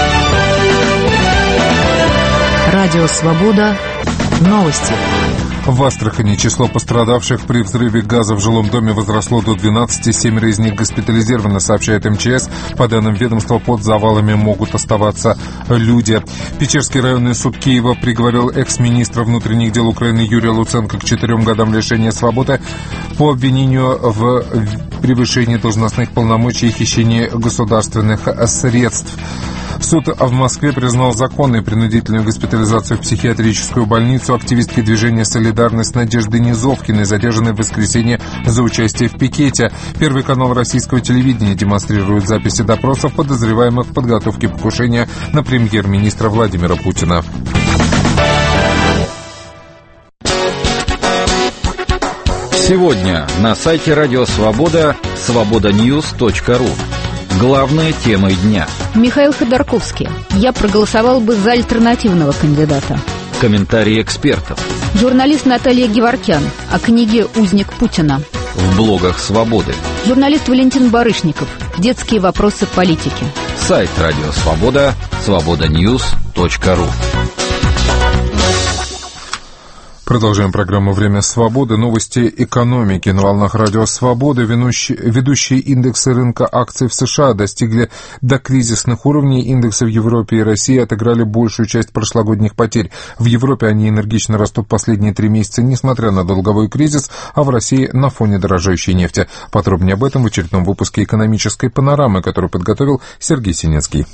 Радио «Свобода». Новости. В Астрахани число пострадавших при взрыве газа в жилом доме возросло до двенадцати, семеро из них госпитализированы, сообщает эм че эс. По данным ведомства, под завалами могут оставаться люди. Печерский районный суд Киева приговорил экс-министра внутренних дел Украины Юрия Луценко к четырем годам лишения свободы по обвинению в превышении должностных полномочий и хищении государственных средств. Суд в Москве признал законной принудительную госпитализацию в психиатрическую больницу активистки движения «Солидарность» Надежды Низовкиной, задержанной в воскресенье за участие в пикете. Первый канал российского телевидения демонстрирует записи допросов подозреваемых в подготовке покушения на премьер-министра Владимира Путина. Сегодня на сайте Радио Свобода свобода ньюс точка ру. Главные темы дня. Михаил Ходорковский. Я проголосовал бы за альтернативного кандидата. Комментарии экспертов. Журналист Наталья Геворкян о книге «Узник Путина». В блогах «Свободы». Журналист Валентин Барышников. Детские вопросы политики. Сайт Радио Свобода свобода ньюс точка ру. Продолжаем программу «Время свободы». Новости экономики. На волнах Радио Свободы ведущие, ведущие индексы рынка акций в США достигли докризисных уровней. Индексы в Европе и России отыграли большую часть прошлогодних потерь. В Европе они энергично растут последние три месяца, несмотря на долговой кризис, а в России на фоне дорожающей нефти. Подробнее об этом в очередном выпуске «Экономической панорамы», который подготовил Сергей Синецкий.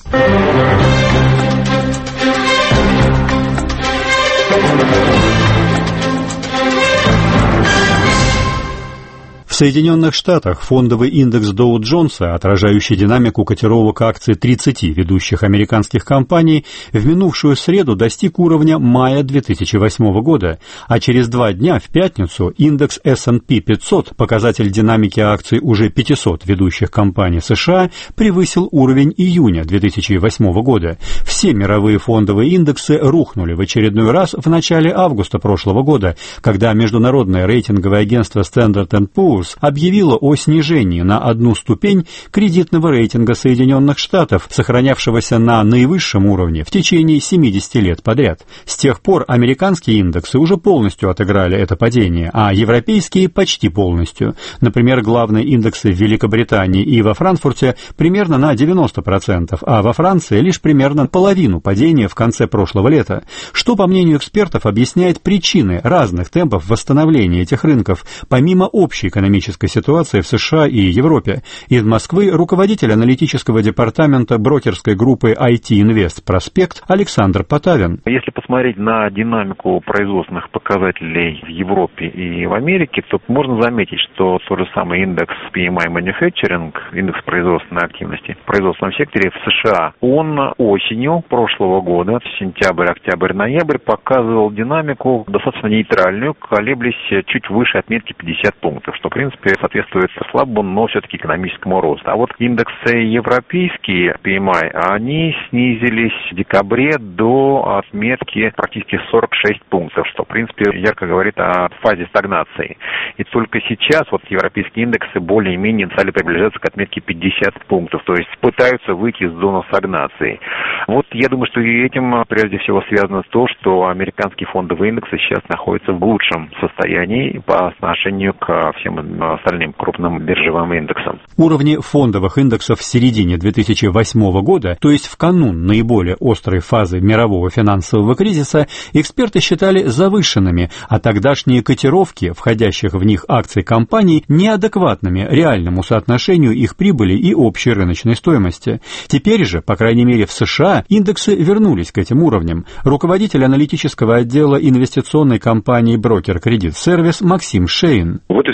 В Соединенных Штатах фондовый индекс Доу-Джонса, отражающий динамику котировок акций тридцати ведущих американских компаний, в минувшую среду достиг уровня мая две тысячи восьмого года, а через два дня, в пятницу, индекс эс энд пи пятьсот, показатель динамики акций уже пятисот ведущих компаний США, превысил уровень июня две тысячи восьмого года. Все мировые фондовые индексы рухнули в очередной раз в начале августа прошлого года, когда международное рейтинговое агентство Standard энд Poor's объявила о снижении на одну ступень кредитного рейтинга Соединенных Штатов, сохранявшегося на наивысшем уровне в течение семидесяти лет подряд. С тех пор американские индексы уже полностью отыграли это падение, а европейские почти полностью. Например, главные индексы в Великобритании и во Франкфурте примерно на девяносто процентов, а во Франции лишь примерно половину падения в конце прошлого лета, что, по мнению экспертов, объясняет причины разных темпов восстановления этих рынков, помимо общей экономической экономической ситуации в США и Европе. Из Москвы руководитель аналитического департамента брокерской группы ай ти Invest Проспект Александр Потавин. Если посмотреть на динамику производственных показателей в Европе и в Америке, то можно заметить, что тот же самый индекс пи эм ай Manufacturing, индекс производственной активности в производственном секторе в США, он осенью прошлого года, сентябрь, октябрь, ноябрь, показывал динамику достаточно нейтральную, колеблясь чуть выше отметки пятьдесят пунктов, что в принципе соответствует слабому, но все-таки экономическому росту. А вот индексы европейские пи эм ай, они снизились в декабре до отметки практически сорок шесть пунктов, что в принципе ярко говорит о фазе стагнации. И только сейчас вот европейские индексы более-менее стали приближаться к отметке пятьдесят пунктов, то есть пытаются выйти из зоны стагнации. Вот я думаю, что и этим прежде всего связано то, что американские фондовые индексы сейчас находятся в лучшем состоянии по отношению к всем остальным крупным биржевым индексам. Уровни фондовых индексов в середине две тысячи восьмого года, то есть в канун наиболее острой фазы мирового финансового кризиса, эксперты считали завышенными, а тогдашние котировки, входящих в них акций компаний, неадекватными реальному соотношению их прибыли и общей рыночной стоимости. Теперь же, по крайней мере в США, индексы вернулись к этим уровням. Руководитель аналитического отдела инвестиционной компании Broker Credit Service Максим Шейн. В этой связи стоит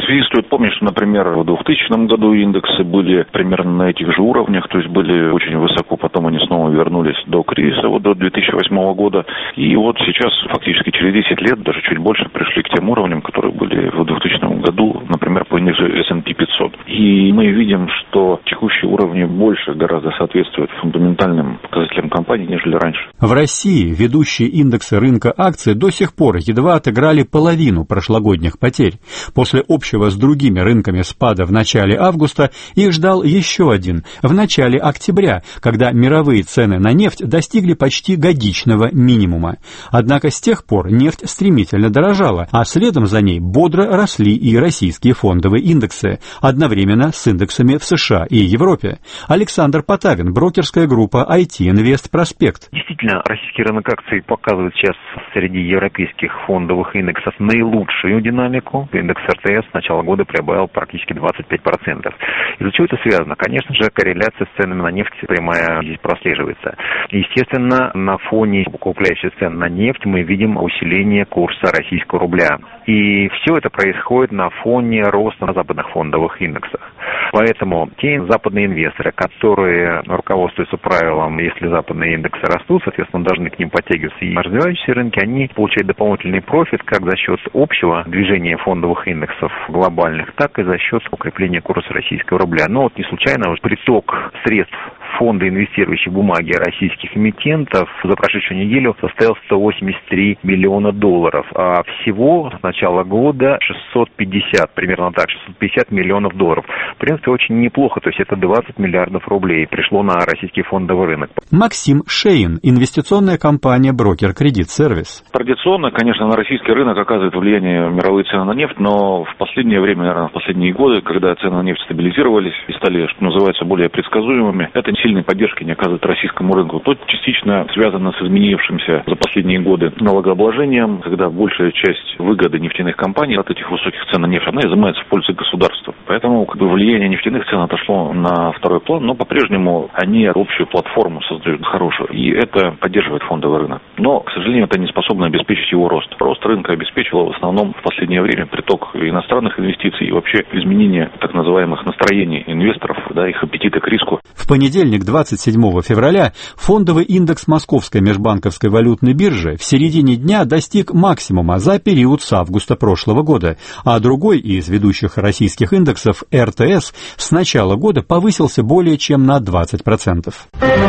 помню, что, например, в двухтысячном году индексы были примерно на этих же уровнях, то есть были очень высоко, потом они снова вернулись до кризиса, вот до две тысячи восьмого года. И вот сейчас фактически через десять лет, даже чуть больше, пришли к тем уровням, которые были в двухтысячном году, например, по индексу эс энд пи пятьсот. И мы видим, что текущие уровни больше гораздо соответствуют фундаментальным показателям компании, нежели раньше. В России ведущие индексы рынка акций до сих пор едва отыграли половину прошлогодних потерь. После общего с другими рынками спада в начале августа их ждал еще один в начале октября, когда мировые цены на нефть достигли почти годичного минимума. Однако с тех пор нефть стремительно дорожала, а следом за ней бодро росли и российские фондовые индексы, одновременно с индексами в США и Европе. Александр Потавин, брокерская группа ай ти Invest Prospect. Действительно, российский рынок акций показывает сейчас среди европейских фондовых индексов наилучшую динамику. Индекс эр тэ эс с начала года прибавил практически двадцать пять процентов. Из-за чего это связано? Конечно же, корреляция с ценами на нефть прямая здесь прослеживается. Естественно, на фоне укрепляющих цен на нефть мы видим усиление курса российского рубля. И все это происходит на фоне роста на западных фондовых индексах. Поэтому те западные инвесторы, которые руководствуются правилом, если западные индексы растут, соответственно, должны к ним подтягиваться и развивающиеся рынки, они получают дополнительный профит как за счет общего движения фондовых индексов глобальных, так и за счет укрепления курса российского рубля. Но вот не случайно вот приток средств фонда, инвестирующие в бумаги российских эмитентов, за прошедшую неделю составил сто восемьдесят три миллиона долларов, а всего с начала года шестьсот пятьдесят, примерно так, шестьсот пятьдесят миллионов долларов. В принципе, очень неплохо, то есть это двадцать миллиардов рублей пришло на российский фондовый рынок. Максим Шейн, инвестиционная компания «Брокер Кредит Сервис». Традиционно, конечно, на российский рынок оказывает влияние мировые цены на нефть, но в последнее время, наверное, в последние годы, когда цены на нефть стабилизировались и стали, что называется, более предсказуемыми, это сильной поддержки не оказывает российскому рынку. То частично связано с изменившимся за последние годы налогообложением, когда большая часть выгоды нефтяных компаний от этих высоких цен на нефть, она изымается в пользу государства. Поэтому как бы, влияние нефтяных цен отошло на второй план, но по-прежнему они общую платформу создают хорошую, и это поддерживает фондовый рынок. Но, к сожалению, это не способно обеспечить его рост. Рост рынка обеспечивал в основном в последнее время приток иностранных инвестиций и вообще изменение так называемых настроений инвесторов, да, их аппетита к риску. В понедельник, двадцать седьмого февраля, фондовый индекс Московской межбанковской валютной биржи в середине дня достиг максимума за период с августа прошлого года, а другой из ведущих российских индексов, эр тэ эс, с начала года повысился более чем на двадцать процентов.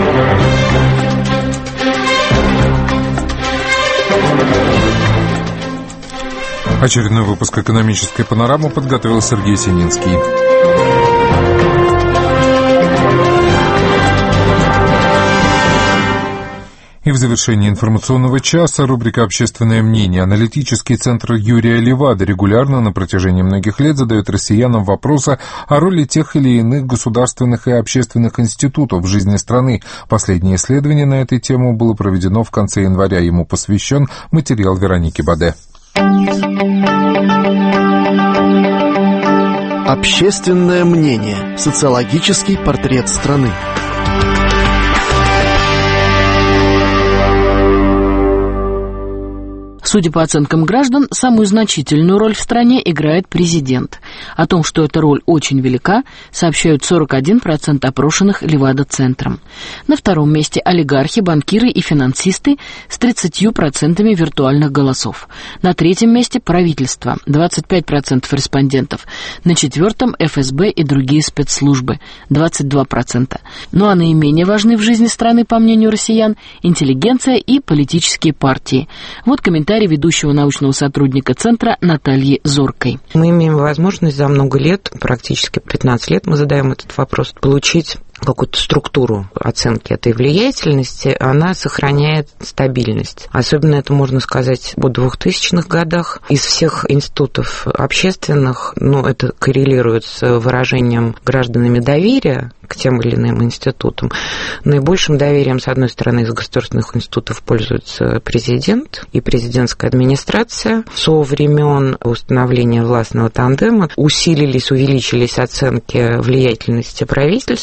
Очередной выпуск «Экономической панорамы» подготовил Сергей Сининский. И в завершении информационного часа рубрика «Общественное мнение». Аналитический центр Юрия Левады регулярно на протяжении многих лет задает россиянам вопросы о роли тех или иных государственных и общественных институтов в жизни страны. Последнее исследование на эту тему было проведено в конце января. Ему посвящен материал Вероники Баде. Общественное мнение. Социологический портрет страны. Судя по оценкам граждан, самую значительную роль в стране играет президент. О том, что эта роль очень велика, сообщают сорок один процент опрошенных Левада-центром. На втором месте олигархи, банкиры и финансисты с тридцатью процентами виртуальных голосов. На третьем месте правительство, двадцать пять процентов респондентов. На четвертом эф эс бэ и другие спецслужбы, двадцать два процента. Ну а наименее важны в жизни страны, по мнению россиян, интеллигенция и политические партии. Вот комментарий ведущего научного сотрудника Центра Натальи Зоркой. Мы имеем возможность за много лет, практически пятнадцать лет мы задаем этот вопрос, получить какую-то структуру оценки этой влиятельности, она сохраняет стабильность. Особенно это можно сказать о двухтысячных годах. Из всех институтов общественных, ну, это коррелирует с выражением гражданами доверия к тем или иным институтам. Наибольшим доверием, с одной стороны, из государственных институтов пользуется президент и президентская администрация. Со времен установления властного тандема усилились, увеличились оценки влиятельности правительства.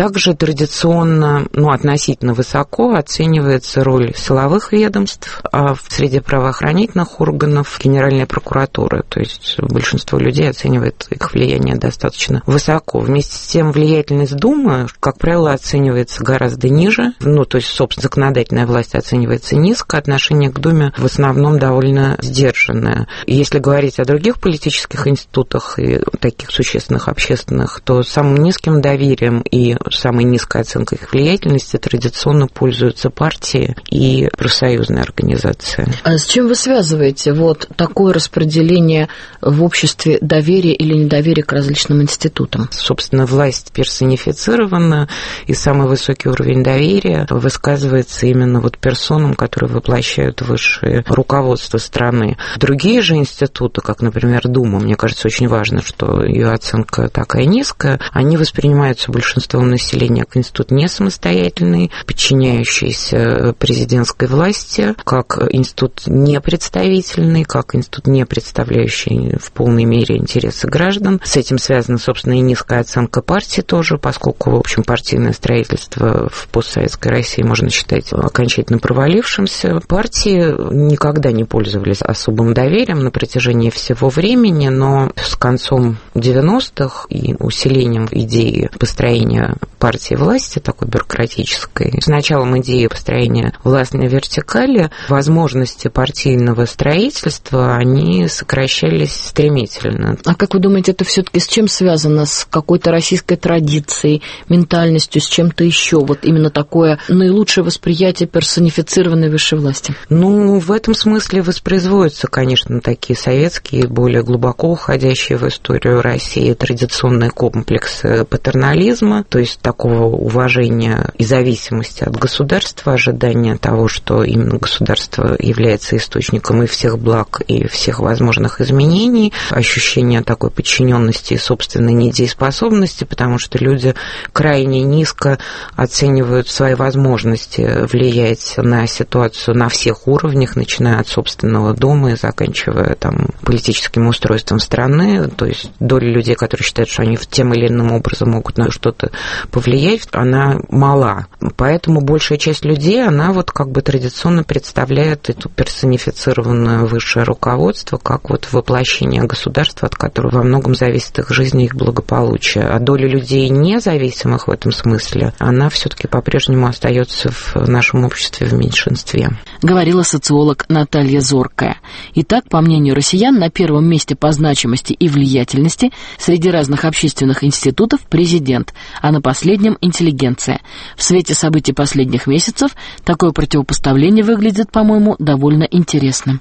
Также традиционно, ну, относительно высоко оценивается роль силовых ведомств, а в среде правоохранительных органов Генеральная прокуратура. То есть большинство людей оценивает их влияние достаточно высоко. Вместе с тем влиятельность Думы, как правило, оценивается гораздо ниже. Ну, то есть, собственно, законодательная власть оценивается низко, отношение к Думе в основном довольно сдержанное. И если говорить о других политических институтах и таких существенных общественных, то самым низким доверием и самой низкой оценкой их влиятельности традиционно пользуются партии и профсоюзные организации. А с чем вы связываете вот такое распределение в обществе доверия или недоверия к различным институтам? Собственно, власть персонифицирована, и самый высокий уровень доверия высказывается именно вот персонам, которые воплощают высшее руководство страны. Другие же институты, как, например, Дума, мне кажется, очень важно, что ее оценка такая низкая, они воспринимаются большинством населения как институт не самостоятельный, подчиняющийся президентской власти, как институт непредставительный, как институт не представляющий в полной мере интересы граждан. С этим связана, собственно, и низкая оценка партии тоже, поскольку, в общем, партийное строительство в постсоветской России можно считать окончательно провалившимся. Партии никогда не пользовались особым доверием на протяжении всего времени, но с концом девяностых и усилением идеи построения партии власти, такой бюрократической, с началом идеи построения властной вертикали, возможности партийного строительства, они сокращались стремительно. А как вы думаете, это все-таки с чем связано? С какой-то российской традицией, ментальностью, с чем-то еще? Вот именно такое наилучшее восприятие персонифицированной высшей власти. Ну, в этом смысле воспроизводятся, конечно, такие советские, более глубоко уходящие в историю России традиционные комплексы патернализма, то есть такого уважения и зависимости от государства, ожидания того, что именно государство является источником и всех благ, и всех возможных изменений, ощущение такой подчиненности и собственной недееспособности, потому что люди крайне низко оценивают свои возможности влиять на ситуацию на всех уровнях, начиная от собственного дома и заканчивая там политическим устройством страны. То есть доля людей, которые считают, что они тем или иным образом могут на что-то повлиять, она мала. Поэтому большая часть людей, она вот как бы традиционно представляет эту персонифицированное высшее руководство как вот воплощение государства, от которого во многом зависит их жизнь и их благополучие. А доля людей независимых в этом смысле, она все-таки по-прежнему остается в нашем обществе в меньшинстве. Говорила социолог Наталья Зоркая. Итак, по мнению россиян, на первом месте по значимости и влиятельности среди разных общественных институтов президент, а на последнем интеллигенция. В свете событий последних месяцев такое противопоставление выглядит, по-моему, довольно интересным.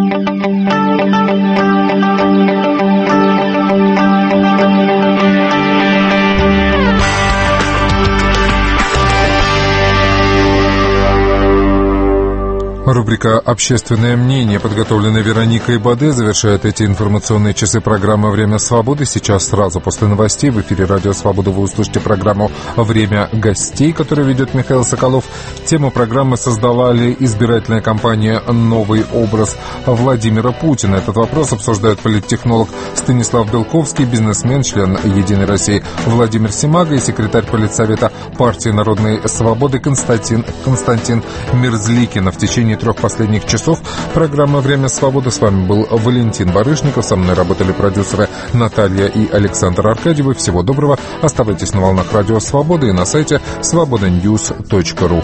Рубрика «Общественное мнение», подготовленная Вероникой Баде, завершает эти информационные часы программы «Время свободы». Сейчас сразу после новостей в эфире «Радио Свобода» вы услышите программу «Время гостей», которую ведет Михаил Соколов. Тему программы создавали избирательная кампания «Новый образ Владимира Путина». Этот вопрос обсуждают политтехнолог Станислав Белковский, бизнесмен, член «Единой России» Владимир Симага и секретарь Политсовета партии Народной Свободы Константин, Константин Мерзликин. В течение трех последних часов программа «Время свободы». С вами был Валентин Барышников. Со мной работали продюсеры Наталья и Александр Аркадьевы. Всего доброго. Оставайтесь на волнах Радио Свободы и на сайте свобода ньюс точка ру.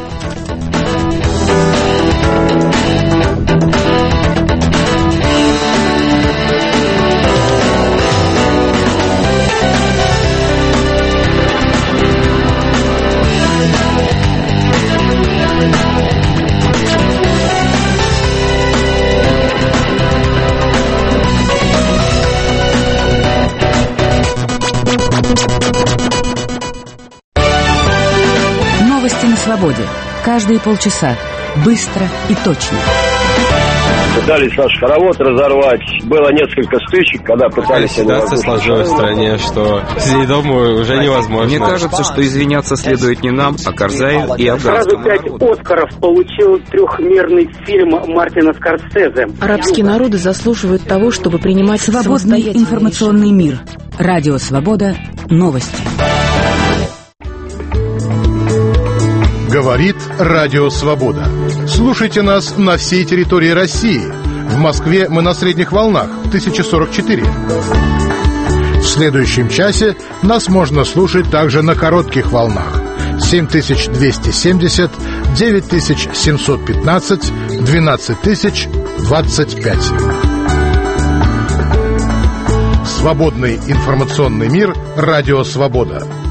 Свободе. Каждые полчаса. Быстро и точно. Пытались наш хоровод разорвать. Было несколько стычек, когда пытались... Ситуация сложилась в стране, что сидеть дома уже невозможно. Мне кажется, что извиняться следует не нам, а Карзаю и афганскому народу. Сразу пять Оскаров получил трехмерный фильм Мартина Скорсезе. Арабские народы заслуживают того, чтобы принимать свободный информационный мир. Радио Свобода. Новости. Говорит Радио Свобода. Слушайте нас на всей территории России. В Москве мы на средних волнах тысяча сорок четыре. В следующем часе нас можно слушать также на коротких волнах семь тысяч двести семьдесят, девять тысяч семьсот пятнадцать, двенадцать тысяч двадцать пять. Свободный информационный мир. Радио Свобода.